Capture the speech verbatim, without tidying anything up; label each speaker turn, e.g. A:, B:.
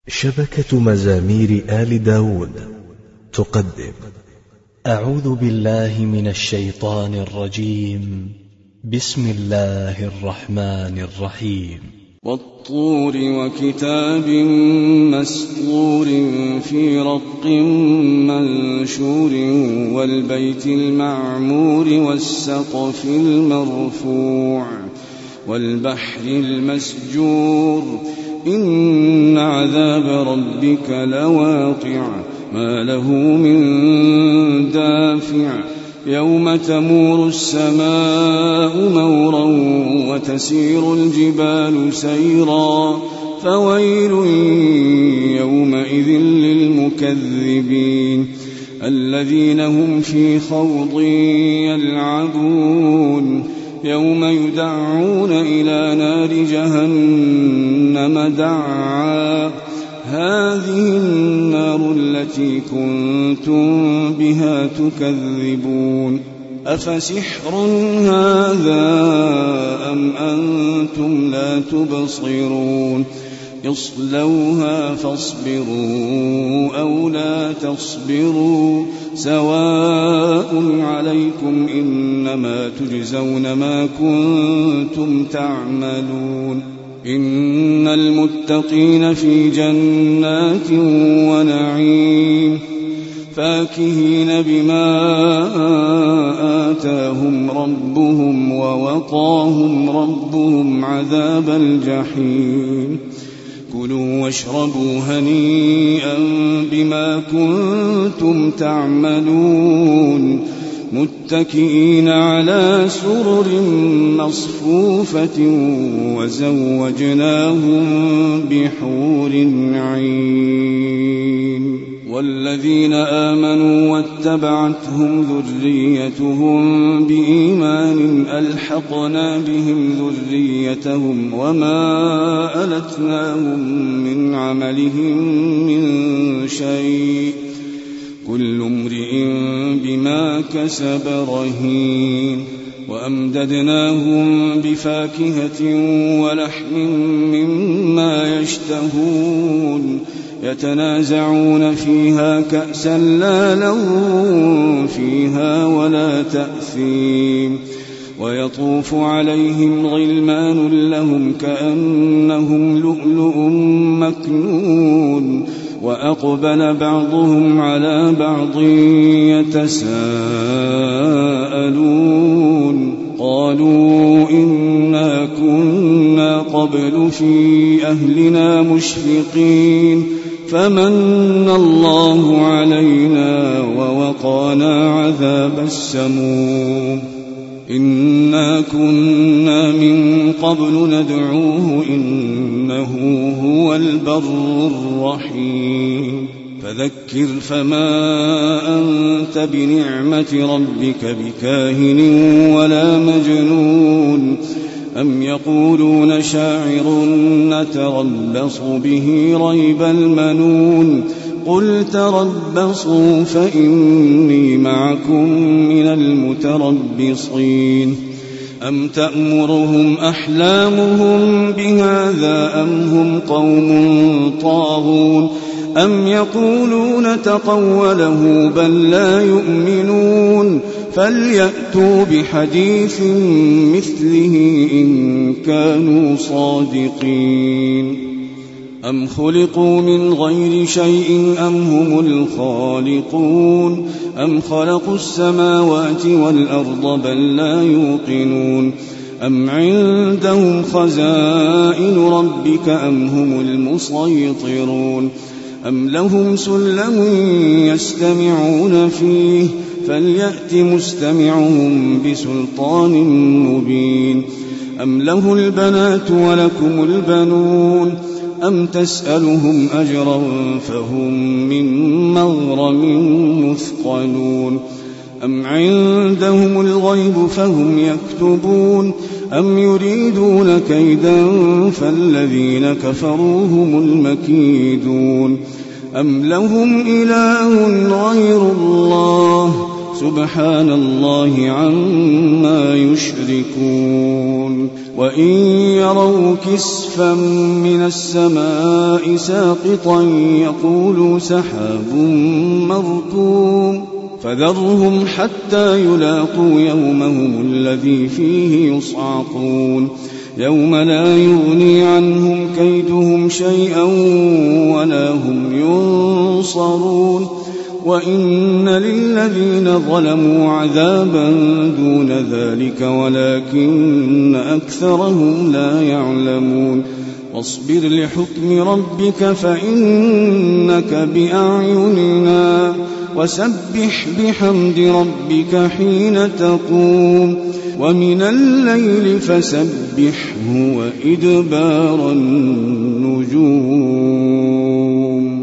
A: شبكة مزامير آل داود تقدم
B: أعوذ بالله من الشيطان الرجيم. بسم الله الرحمن الرحيم.
C: والطور وكتاب مسطور في رق منشور والبيت المعمور والسقف المرفوع والبحر المسجور إن عذاب ربك لواقع ما له من دافع يوم تمور السماء مورا وتسير الجبال سيرا فويل يومئذ للمكذبين الذين هم في خوض يلعبون يوم يدعون إلى نار جهنم دعا هذه النار التي كنتم بها تكذبون أفسحر هذا أم أنتم لا تبصرون اصلوها فاصبروا أو لا تصبروا سواء عليكم إنما تجزون ما كنتم تعملون إن المتقين في جنات ونعيم فاكهين بما آتاهم ربهم ووقاهم ربهم عذاب الجحيم كلوا واشربوا هنيئا بما كنتم تعملون متكئين على سرر مصفوفة وزوجناهم بحور عين والذين آمنوا واتبعتهم ذريتهم بإيمان ألحقنا بهم ذريتهم وما ألتناهم من عملهم من شيء كل امرئ بما كسب رهين وأمددناهم بفاكهة ولحم مما يشتهون يتنازعون فيها كأسا لا لغو فيها ولا تأثيم ويطوف عليهم غلمان لهم كأنهم لؤلؤ مكنون وأقبل بعضهم على بعض يتساءلون قالوا إنا كنا قبل في أهلنا مشفقين فمن الله علينا ووقانا عذاب السموم إنا كنا من قبل ندعوه إنه هو البر الرحيم فذكر فما أنت بنعمة ربك بكاهن ولا مجنون أم يقولون شاعر نتربص به ريب المنون قل تربصوا فإني معكم من المتربصين أم تأمرهم أحلامهم بهذا أم هم قوم طاغون أم يقولون تقوله بل لا يؤمنون فليأتوا بحديث مثله إن كانوا صادقين أم خلقوا من غير شيء أم هم الخالقون أم خلقوا السماوات والأرض بل لا يوقنون أم عندهم خزائن ربك أم هم المسيطرون أم لهم سلم يستمعون فيه فليأت مستمعهم بسلطان مبين أم له البنات ولكم البنون أم تسألهم أجرا فهم من مغرم مثقلون أم عندهم الغيب فهم يكتبون أم يريدون كيدا فالذين كفروا هم المكيدون أم لهم إله غير الله سبحان الله عما يشركون وإن يروا كسفا من السماء ساقطا يقولوا سحاب مركوم فذرهم حتى يلاقوا يومهم الذي فيه يصعقون يوم لا يغني عنهم كيدهم شيئا ولا هم ينصرون وإن للذين ظلموا عذابا دون ذلك ولكن أكثرهم لا يعلمون واصبر لحكم ربك فإنك بأعيننا وسبح بحمد ربك حين تقوم ومن الليل فسبحه وإدبار النجوم.